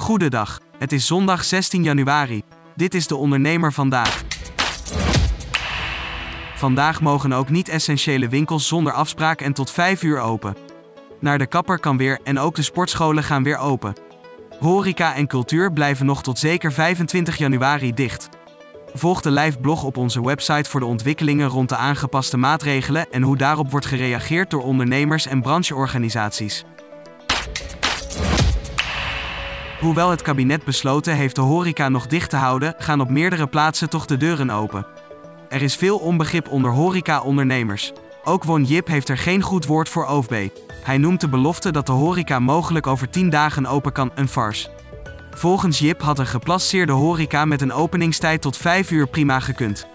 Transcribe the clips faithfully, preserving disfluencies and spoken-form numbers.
Goedendag, het is zondag zestien januari. Dit is de ondernemer vandaag. Vandaag mogen ook niet-essentiële winkels zonder afspraak en tot vijf uur open. Naar de kapper kan weer en ook de sportscholen gaan weer open. Horeca en cultuur blijven nog tot zeker vijfentwintig januari dicht. Volg de live blog op onze website voor de ontwikkelingen rond de aangepaste maatregelen en hoe daarop wordt gereageerd door ondernemers en brancheorganisaties. Hoewel het kabinet besloten heeft de horeca nog dicht te houden, gaan op meerdere plaatsen toch de deuren open. Er is veel onbegrip onder horeca-ondernemers. Ook Won Jip heeft er geen goed woord voor O V B. Hij noemt de belofte dat de horeca mogelijk over tien dagen open kan een farce. Volgens Jip had een geplaceerde horeca met een openingstijd tot vijf uur prima gekund.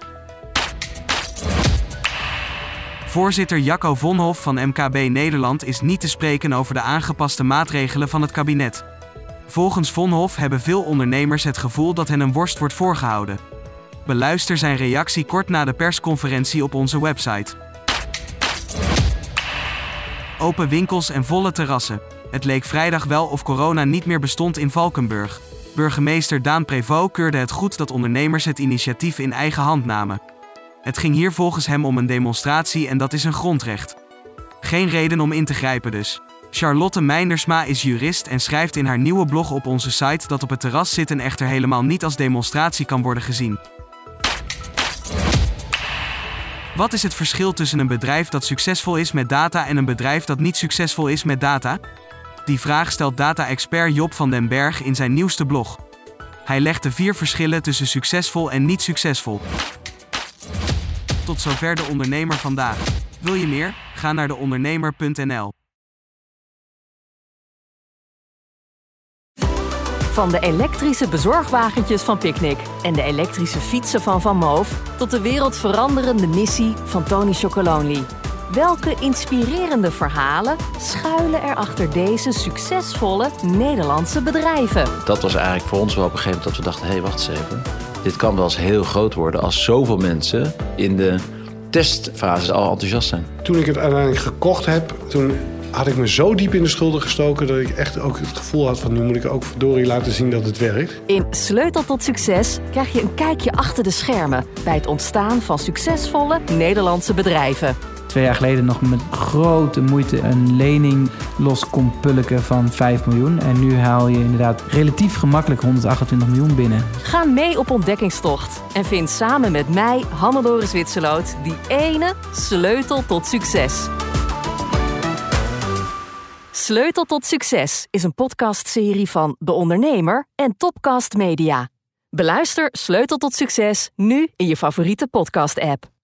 Voorzitter Jacco Vonhoff van M K B Nederland is niet te spreken over de aangepaste maatregelen van het kabinet. Volgens Vonhoff hebben veel ondernemers het gevoel dat hen een worst wordt voorgehouden. Beluister zijn reactie kort na de persconferentie op onze website. Open winkels en volle terrassen. Het leek vrijdag wel of corona niet meer bestond in Valkenburg. Burgemeester Daan Prévost keurde het goed dat ondernemers het initiatief in eigen hand namen. Het ging hier volgens hem om een demonstratie en dat is een grondrecht. Geen reden om in te grijpen dus. Charlotte Meindersma is jurist en schrijft in haar nieuwe blog op onze site dat op het terras zitten echter helemaal niet als demonstratie kan worden gezien. Wat is het verschil tussen een bedrijf dat succesvol is met data en een bedrijf dat niet succesvol is met data? Die vraag stelt data-expert Job van den Berg in zijn nieuwste blog. Hij legt de vier verschillen tussen succesvol en niet succesvol. Tot zover de ondernemer vandaag. Wil je meer? Ga naar de ondernemer punt n l. Van de elektrische bezorgwagentjes van Picnic en de elektrische fietsen van Van Moof tot de wereldveranderende missie van Tony Chocolonely. Welke inspirerende verhalen schuilen er achter deze succesvolle Nederlandse bedrijven? Dat was eigenlijk voor ons wel op een gegeven moment dat we dachten, hé, hey, wacht eens even. Dit kan wel eens heel groot worden als zoveel mensen in de testfases al enthousiast zijn. Toen ik het uiteindelijk gekocht heb, toen had ik me zo diep in de schulden gestoken dat ik echt ook het gevoel had van nu moet ik ook verdorie laten zien dat het werkt. In Sleutel tot Succes krijg je een kijkje achter de schermen bij het ontstaan van succesvolle Nederlandse bedrijven. Twee jaar geleden nog met grote moeite een lening los kon pulken van vijf miljoen. En nu haal je inderdaad relatief gemakkelijk honderdachtentwintig miljoen binnen. Ga mee op ontdekkingstocht en vind samen met mij, Hannelore Zwitserloot, die ene sleutel tot succes. Sleutel tot Succes is een podcastserie van De Ondernemer en Topcast Media. Beluister Sleutel tot Succes nu in je favoriete podcast-app.